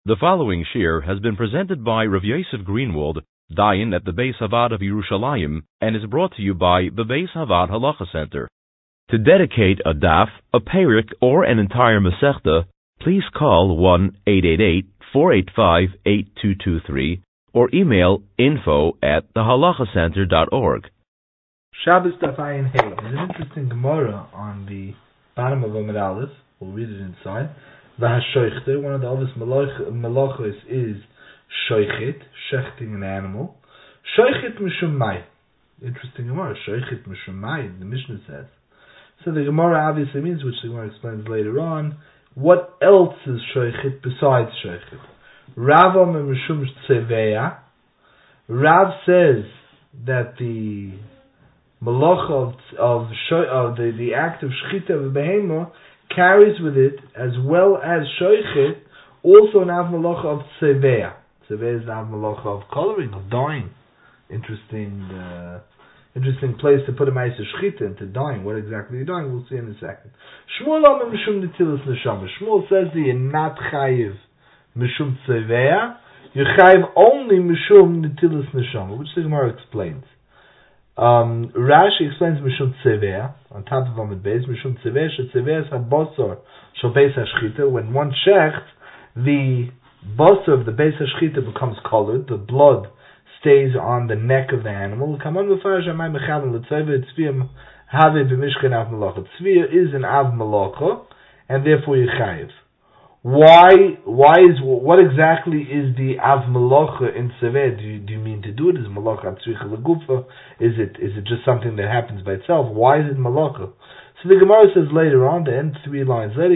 The following shir has been presented by Rav Yosef Greenwald, Dayan at the Beis Havad of Yerushalayim, and is brought to you by the Beis Havad Halacha Center. To dedicate a daf, a perik, or an entire masechta, please call 1-888-485-8223 or email info@thehalachacenter.org. Shabbos Daf Ayin Hey. There's an interesting Gemara on the bottom of Amud Aleph. We'll read it inside. V'hashoichte, one of the obvious malachos is shoichet, shechting an animal. Shoichet mishum mai. Interesting Gemara. Shoichet mishum mai, the Mishnah says. So the Gemara obviously means, which the Gemara explains later on, what else is shoichet besides shoichet? Rav Omer mishum tzeveya. Rav says that the malacha of the act of shchita of a behemah carries with it, as well as shoichet, also an av malacha of tzeveya. Tzeveya is an av malacha of coloring, of dyeing. Interesting place to put a ma'aser shchita into dyeing. What exactly you're dyeing, we'll see in a second. Shmuel Omer mishum netilas neshama. Shmuel says that you're not chayiv mishum tzeveya. You're chayiv only mishum netilas neshama, which the Gemara explains. Rashi explains Mishum Tzeveya on top of Amud Beis. Mishum Tzeveya she'tzeveya habosor shel beis hashchita. When one shecht, the bosor of the beis hashchita becomes colored. The blood stays on the neck of the animal. Kaman v'farash amay mechalim l'tzeveya tzviyah have b'mishkan av malacha. Tzviyah is an av malacha, and therefore yechayev. What exactly is the av malacha in Tzeveya? Do you mean to do it? Is malacha tzricha legufa? Is it just something that happens by itself? Why is it malacha? So the Gemara says later on, the end 3 lines later,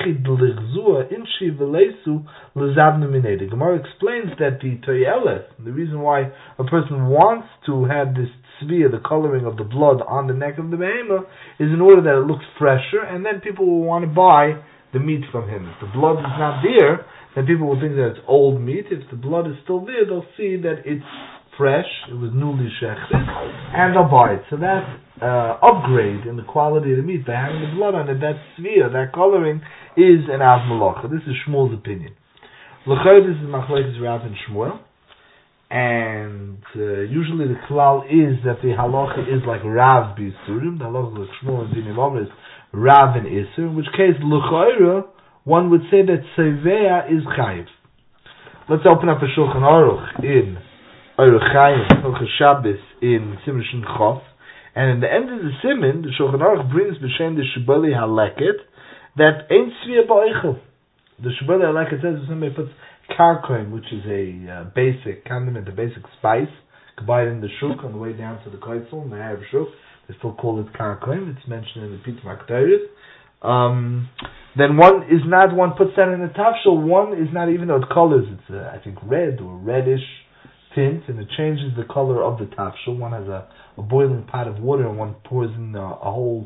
the Gemara explains that the toyelet, the reason why a person wants to have this tzviyah, the coloring of the blood on the neck of the behemoth, is in order that it looks fresher, and then people will want to buy the meat from him. If the blood is not there, then people will think that it's old meat. If the blood is still there, they'll see that it's fresh, it was newly shechted, and they'll buy it. So that upgrade in the quality of the meat by having the blood on it, that tzviyah, that coloring, is an av malacha. This is Shmuel's opinion. L'chayr, this is machlokes Rav and Shmuel, and usually the klal is that the halacha is like Rav b'Yisurim. The halacha like Shmuel and Dinim Omer is Rav and Isur, in which case, l'chayr, one would say that Tzeveya is chayiv. Let's open up a Shulchan Aruch in Aruch Chaim, Hilchos Shabbos in Siman Shin Chof, and in the end of the Siman, the Shulchan Aruch brings b'shem the Shibbolei Haleket that ain't Tzviyah ba'oichel. The Shibbolei Haleket says if somebody puts karkoim, which is a basic condiment, a basic spice, you can buy it in the shuk on the way down to the koitzel, in the Arab shuk. They still call it karkoim. It's mentioned in the Pitum HaKtaris. Then one puts that in a tafshel. One is not, even though it colors, it's I think red or reddish tint, and it changes the color of the tafshel. One has a boiling pot of water, and one pours in a whole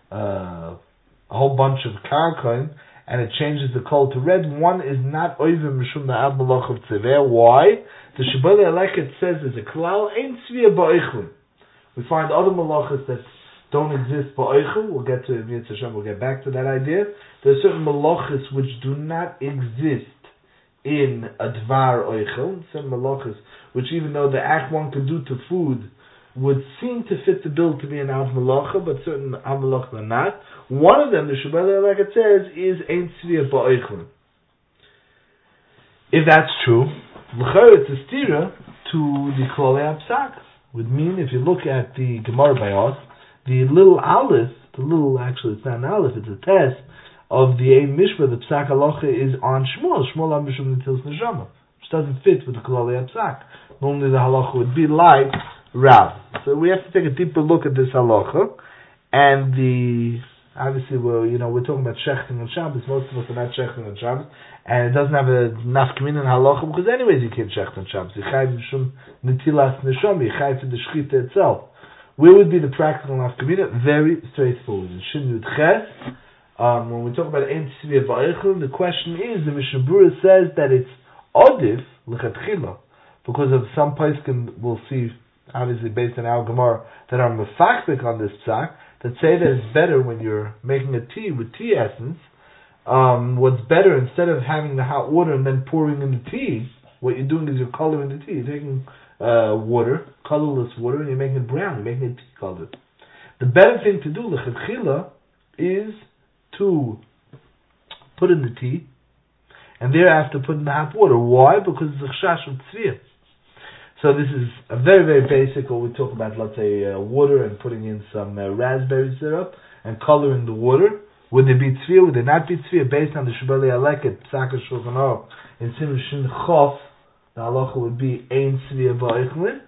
bunch of karkoim, and it changes the color to red. One is not oiver mishum na'av malach of tzeveya. Why? The Shibbolei Haleket says as a klal ein tzviyah ba'oichlin. We find other malachas that don't exist ba'oichel. We'll get to it, we'll get back to that idea. There are certain malachas which do not exist in a dvar oichel. Certain malachas which, even though the act one could do to food would seem to fit the bill to be an av malacha, but certain av malachas are not. One of them, the Shibbolei Haleket says, is ein tzviyah ba'oichlin. If that's true, l'chayr it's a stira to the Klolei HaPsak. Would mean, if you look at the Gemara by us, the little aleph, actually it's not an aleph, it's a test of the Ein Mishpah, the Psak Halacha is on Shmuel on Mishum Netilas Neshama, which doesn't fit with the Klolei HaPsak. Normally the halacha would be like Rav. So we have to take a deeper look at this halacha, and obviously we're talking about shechting on Shabbos. Most of us are not shechting on Shabbos, and it doesn't have a nafkamin in halacha, because anyways you can't shecht on Shabbos. You chayiv mishum netilas neshama, you chayiv for the shechita itself. Where would be the practical nafkamin? Very straightforward. In Shin Yud Ches, when we talk about ein tzviyah ba'oichlin, the question is, the Mishnah Berurah says that it's odif l'chatchila, because of some poskim we'll see, obviously based on our Gemara, that are mefaktik on this psak, that say that it's better when you're making a tea with tea essence, what's better, instead of having the hot water and then pouring in the tea, what you're doing is you're coloring the tea. You're taking water, colorless water, and you're making it brown. You're making it tea colored. The better thing to do, l'chadchila, is to put in the tea, and thereafter put in the hot water. Why? Because it's a chash of tzviyah. So this is a very, very basic, or we talk about, let's say, water and putting in some raspberry syrup and coloring the water. Would there be tzviyah? Would there not be tzviyah? Based on the Shibbolei Aleket, Psaka Shulchan Aruch, in Siman Shin Chof, the halacha would be ein tzviyah ba'ichlin.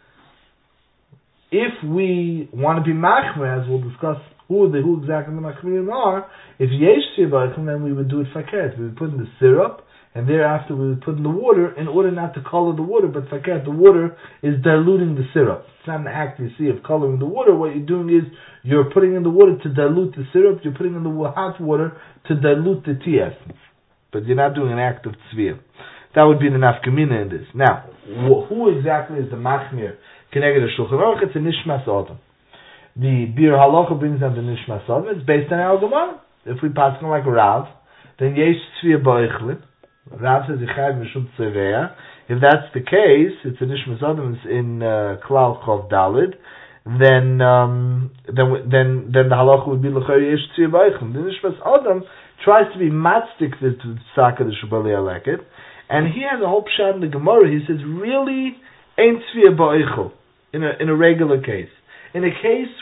If we want to be machmer, as we'll discuss who exactly the machmirim are, if yesh tzviyah ba'ichlin, then we would do it fakert. We would put in the syrup, and thereafter we would put in the water, in order not to color the water, but fakert, the water is diluting the syrup. It's not an act, you see, of coloring the water. What you're doing is, you're putting in the water to dilute the syrup, you're putting in the hot water to dilute the tea essence. But you're not doing an act of tzviyah. That would be the nafkamina in this. Now, who exactly is the machmir keneged the Shulchan Aruch? It's a nishmas adam. The Bir Halacha brings down the nishmas adam. It's based on our Gemara. If we pass on like Rav, then yesh tzviyah ba'ichlin. Rav says yichayv mishum tzveya. If that's the case, it's a nishmas adam in Klal Chov Dalid. Then the halacha would be l'chayr yesh tzviyah ba'ichlin. The nishmas adam tries to be matzdik the psaka the Shibbolei Aleket, and he has a whole pshat in the Gemara. He says, really, ain't tzviyah ba'ichl in a regular case. In a case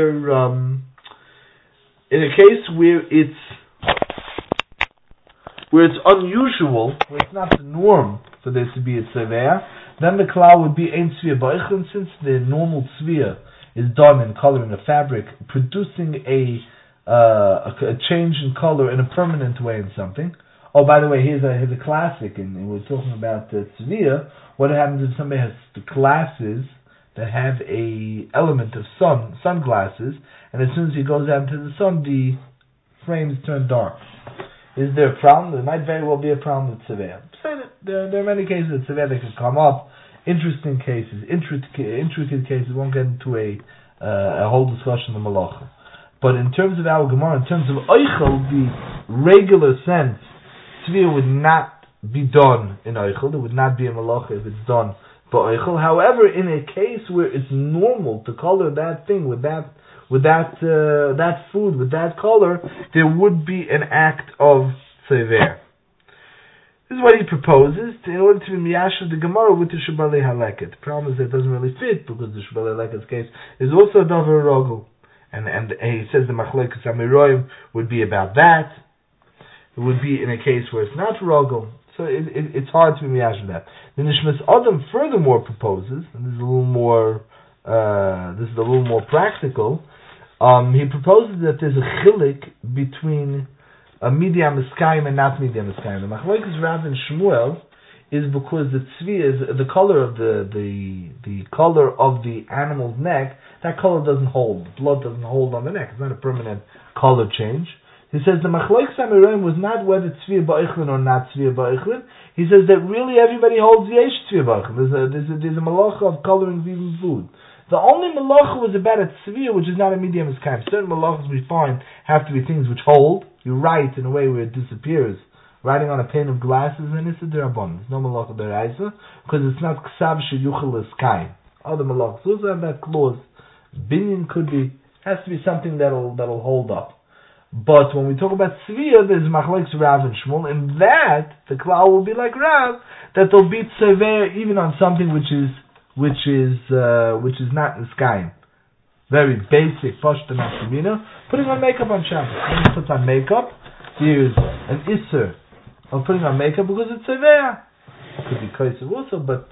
where it's unusual, where it's not the norm for there to be a tzviyah, then the klal would be ain't tzviyah ba'ichl, since the normal tzviyah is done in coloring a fabric, producing a change in color in a permanent way in something. Oh, by the way, here's a classic, and we're talking about tzviyah. What happens if somebody has the glasses that have a element of sunglasses, and as soon as he goes out into the sun, the frames turn dark? Is there a problem? There might very well be a problem with tzviyah. There are many cases of tzviyah that can come up. Interesting cases, intricate cases. We won't get into a whole discussion of malacha. But in terms of our Gemara, in terms of Eichel, the regular sense, tzviyah would not be done in Eichel. There would not be a malacha if it's done by Eichel. However, in a case where it's normal to color that thing with that food, with that color, there would be an act of tzviyah. This is what he proposes in order to be miyashav the Gemara with the Shibbolei Haleket. The problem is that it doesn't really fit, because the Shibbolei Haleket's case is also a davar rogel. And he says the Machlokes Amiroim would be about that. It would be in a case where it's not rogel. So it's hard to be miyashav that. The Nishmas Adam furthermore proposes, and this is a little more practical. He proposes that there's a chilik between a Midian Miskayim and not Midian Miskayim. The Machlokes Rav and Shmuel is because the tzviyah is the color of the color of the animal's neck. That color doesn't hold. The blood doesn't hold on the neck. It's not a permanent color change. He says the Machlokes Amiroim was not whether tzviyah ba'ichlin or not tzviyah ba'ichlin. He says that really everybody holds yesh tzviyah ba'ichlin. There's a malacha of coloring even food. The only malacha was about a tzviyah, which is not a medium as kind. Certain malachas we find have to be things which hold. You write in a way where it disappears. Writing on a pane of glasses, and it's a derabon. There's no malacha deraisa, because it's not ksav sheyuchel eskaim. Other malachas also have that clause. Binyan could be, has to be something that'll hold up. But when we talk about tzviyah, there's machlokes Rav and Shmuel, and that the klal will be like Rav, that they'll be tzviyah even on something which is not eskaim. Very basic pashta nafkamina. Putting on makeup on Shabbos. When he puts on makeup, there's an isser of putting on makeup because it's tzviyah. It could be kaiser also, but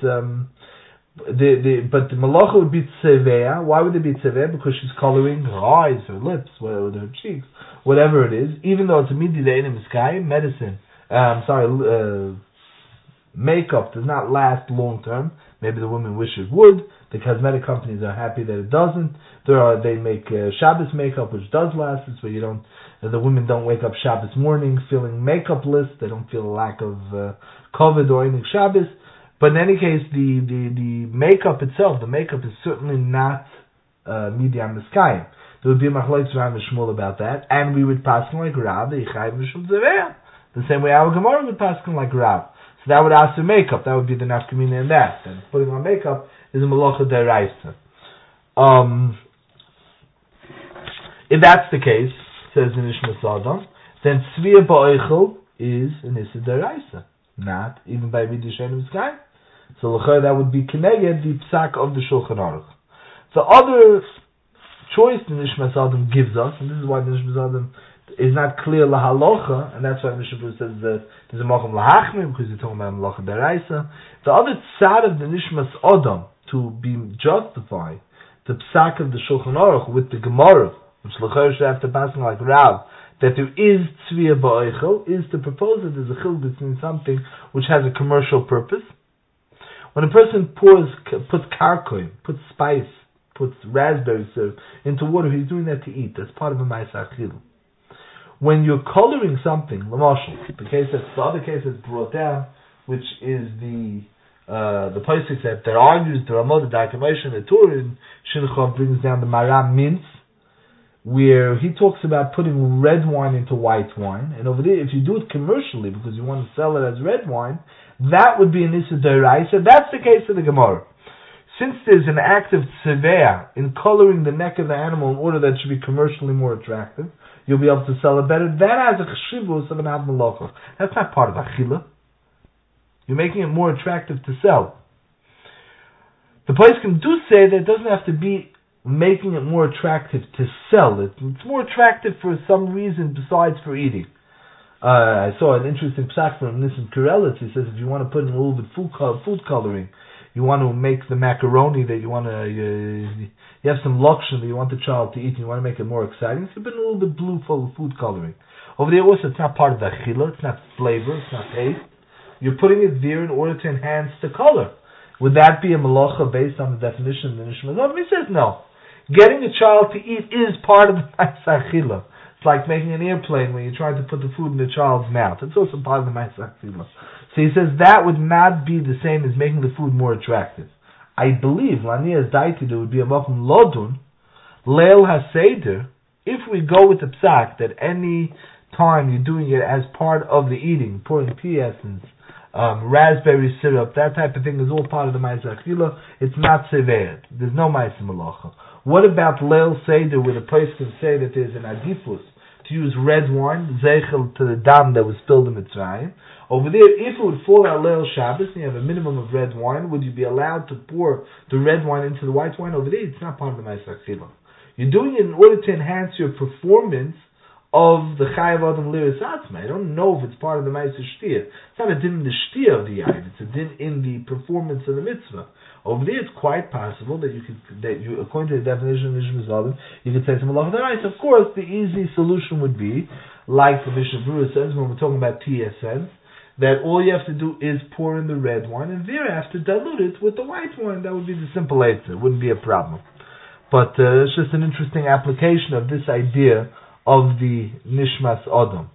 the malacha would be tzviyah. Why would it be tzviyah? Because she's coloring her eyes, her lips, with her cheeks, whatever it is. Even though it's a mididain sky medicine. Makeup does not last long term. Maybe the women wish it would. The cosmetic companies are happy that it doesn't. They make Shabbos makeup, which does last. It's where the women don't wake up Shabbos morning feeling makeupless. They don't feel a lack of COVID or anything Shabbos. But in any case, the makeup itself, the makeup is certainly not Midian Miskayim. there would be a machlokes Rav and Shmuel about that, and we would pass like Rav, the same way our Gemara would pass like Rav. So that would ask for makeup. That would be the nafkamina in that. And putting on makeup is a malacha deraisa. If that's the case, says the Nishmas Adam, then Tzviya Ba'oichel is an Issa deraisa, not even by Vidishen Mitzkayim. So that would be Keneged, the Psak of the Shulchan Aruch. The other choice the Nishmas Adam gives us, and this is why the Nishmas Adam is not clear lahalocha, and that's why Mishnah says that there's a macham lahachmim, because you're talking about malacha deraisa. The other side of the Nishmas Adam, to be justified, the psak of the Shulchan Aruch with the Gemara, which l'chayr should have to pass like Rav, that there is tzviya ba'oichel, is to propose that there's a chil between something which has a commercial purpose. When a person puts karkoim, puts spice, puts raspberry syrup into water, he's doing that to eat. That's part of a ma'aseh achil. When you're coloring something, l'mashal, the other case that's brought down, which is the pasuk that argues the Ramah, the Dakamation, the Torah in Shinchov brings down the Maram Mintz, where he talks about putting red wine into white wine, and over there, if you do it commercially because you want to sell it as red wine, that would be an Issa D'Oraisa. That's the case of the Gemara. Since there's an act of tzeveh in coloring the neck of the animal in order that it should be commercially more attractive, you'll be able to sell it better. That has a cheshivus of an ad malacha. That's not part of achila. You're making it more attractive to sell. The poskim do say that it doesn't have to be making it more attractive to sell. It's more attractive for some reason besides for eating. I saw an interesting psak from Nissim Kurelitz. He says if you want to put in a little bit food coloring, you want to make the macaroni that you want to, you have some luxury that you want the child to eat and you want to make it more exciting, so you put in a little bit blue full of food coloring. Over there also, it's not part of the achila, it's not flavor, it's not taste. You're putting it there in order to enhance the color. Would that be a malacha based on the definition of the Nishma Zav? He says no. Getting a child to eat is part of the achila. It's like making an airplane when you're trying to put the food in the child's mouth. It's also part of the ma'aseh achila. So he says that would not be the same as making the food more attractive. I believe Lania's daitidu would be a makom lodun, leil haseder, if we go with the psak that any time you're doing it as part of the eating, pouring pea essence, raspberry syrup, that type of thing is all part of the ma'aseh achila. It's not severed. There's no ma'aseh malacha. What about leil seder, where the place can say that there's an adifus to use red wine, zeichel to the dam that was spilled in Mitzrayim? Over there, if it would fall out Leil Shabbos and you have a minimum of red wine, would you be allowed to pour the red wine into the white wine? Over there, it's not part of the ma'aseh achila. You're doing it in order to enhance your performance of the Chayav Adam Liris Atzma. I don't know if it's part of the ma'aseh shtia. It's not a din in the shtia of the yayin. It's a din in the performance of the mitzvah. Over there, it's quite possible that you according to the definition of Nishmas Adam, you could say some malacha deraisa. Of course, the easy solution would be, like the Mishnah Berurah says when we're talking about TSN, that all you have to do is pour in the red wine and thereafter dilute it with the white wine. That would be the simple answer. It wouldn't be a problem. But it's just an interesting application of this idea of the Nishmas Adam.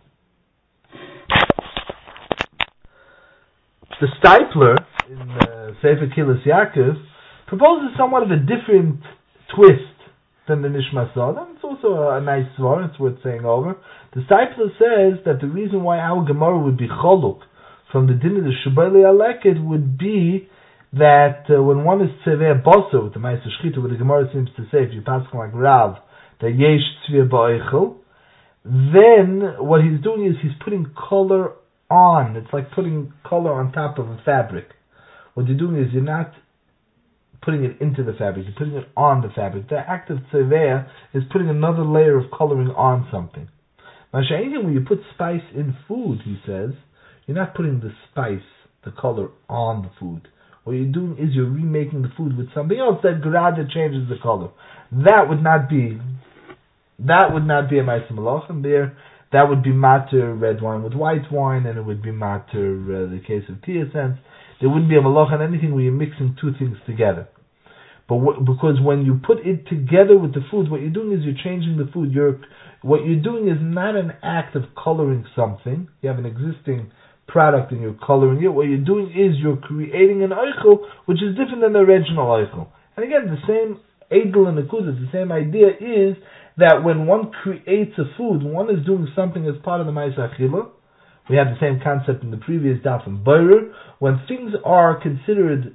The Stipler in Sefer Kilas Yaakov proposes somewhat of a different twist than the Nishmas Adam. It's also a nice svar, it's worth saying over. The Stipler says that the reason why our Gemara would be choluk from the din of the Shubali Aleket would be that when one is tzeveh boso with the ma'aseh shchita, where the Gemara seems to say, if you pass like Rav, that yesh tzveh ba'oichel, then what he's doing is he's putting color on. It's like putting color on top of a fabric. What you're doing is you're not putting it into the fabric, you're putting it on the fabric. The act of tzeveh is putting another layer of coloring on something. Masha'edim, when you put spice in food, he says, you're not putting the spice, the color, on the food. What you're doing is you're remaking the food with something else that grada changes the color. That would not be a ma'aseh malacha, and there that would be matter red wine with white wine, and it would be matter the case of tea essence. There wouldn't be a malacha on anything where you're mixing two things together. But because when you put it together with the food, what you're doing is you're changing the food. What you're doing is not an act of coloring something. You have an existing product and you're coloring it. What you're doing is you're creating an eichel which is different than the original eichel. And again, the same Eidel and Akudah, the same idea is that when one creates a food, one is doing something as part of the Ma'aseh Achila. We have the same concept in the previous daf in Boirer. When things are considered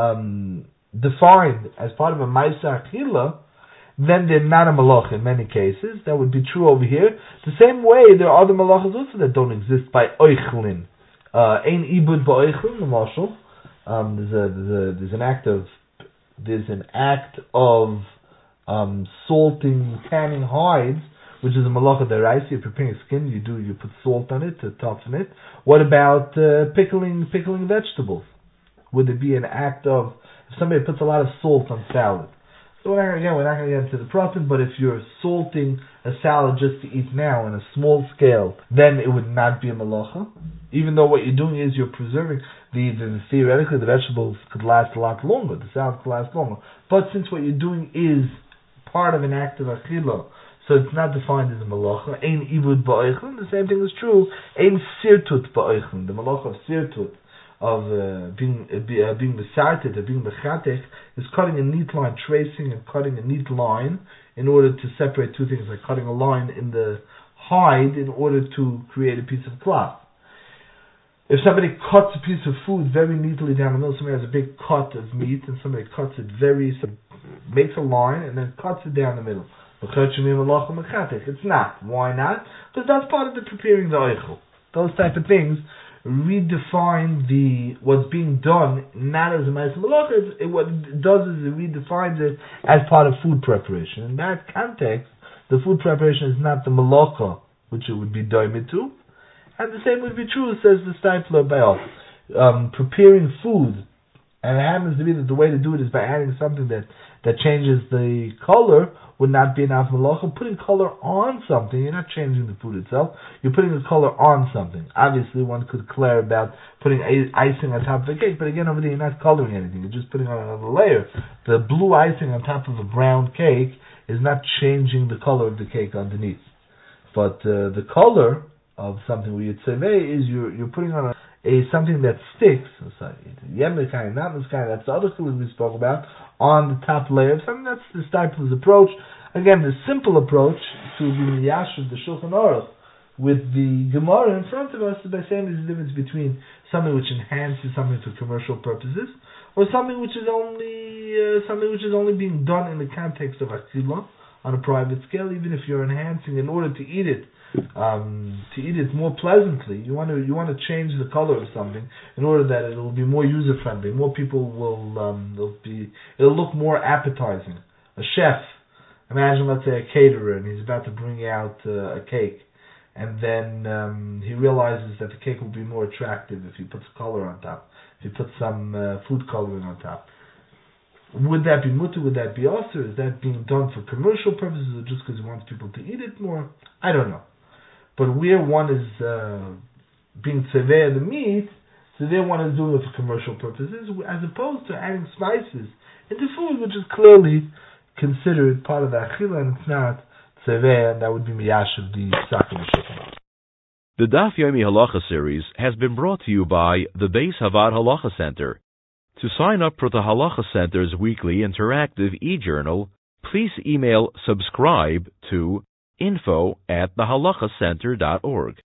defined as part of a Ma'aseh Achila, then they're not a malacha in many cases. That would be true over here. The same way, there are other malachas also that don't exist by oichlin. Ein ibud ba'oichlin, the marshal. There's an act of salting, canning hides, which is a malacha deraisa. You're preparing skin. You put salt on it to toughen it. What about pickling vegetables? Would it be an act of if somebody puts a lot of salt on salad? So we're not going to get into the process, but if you're salting a salad just to eat now on a small scale, then it would not be a malacha. Even though what you're doing is you're preserving, theoretically the vegetables could last a lot longer, the salad could last longer. But since what you're doing is part of an act of achila, so it's not defined as a malacha, ein ivud ba'oichlin, the same thing is true, ein sirtut ba'oichlin, the malacha of sirtut, of being besarted, of being bechatech, is cutting a neat line, tracing and cutting a neat line in order to separate two things, like cutting a line in the hide in order to create a piece of cloth. If somebody cuts a piece of food very neatly down the middle, somebody has a big cut of meat and somebody cuts it makes a line and then cuts it down the middle. It's not. Why not? Because that's part of the preparing the oichel. Those type of things redefine what's being done not as a ma'aseh malacha. What it does is it redefines it as part of food preparation. In that context, the food preparation is not the malacha which it would be doimid to, and the same would be true, says the Steipler Baal. Preparing food, and it happens to be that the way to do it is by adding something that changes the color, would not be enough malacha. Putting color on something, you're not changing the food itself, you're putting the color on something. Obviously, one could declare about putting icing on top of the cake, but again, over there, you're not coloring anything, you're just putting on another layer. The blue icing on top of a brown cake is not changing the color of the cake underneath. But the color of something where you'd say, is you're putting on something that sticks, Yemekai, not Mekai, that's the other food we spoke about, on the top layer of something. That's the Steipler's approach. Again, the simple approach to the Yashuv, the Shulchan Aruch, with the Gemara in front of us is by saying there's a difference between something which enhances something for commercial purposes, or something which is only being done in the context of Achilah on a private scale, even if you're enhancing in order to eat it more pleasantly. You want to change the color of something in order that it will be more user friendly. More people it'll look more appetizing. A chef, imagine let's say a caterer, and he's about to bring out a cake, and then he realizes that the cake will be more attractive if he puts color on top, if he puts some food coloring on top. Would that be mutter? Would that be also? Is that being done for commercial purposes or just because he wants people to eat it more? I don't know. But where one is being tzeveh the meat, so there one is doing it for commercial purposes, as opposed to adding spices into food, which is clearly considered part of the achila, and it's not tzeveh, and that would be miyashiv the sakim shulchan. The Daf Yomi Halacha series has been brought to you by the Beis Havad Halacha Center. To sign up for the Halacha Center's weekly interactive e-journal, please email subscribe to info@thehalachacenter.org.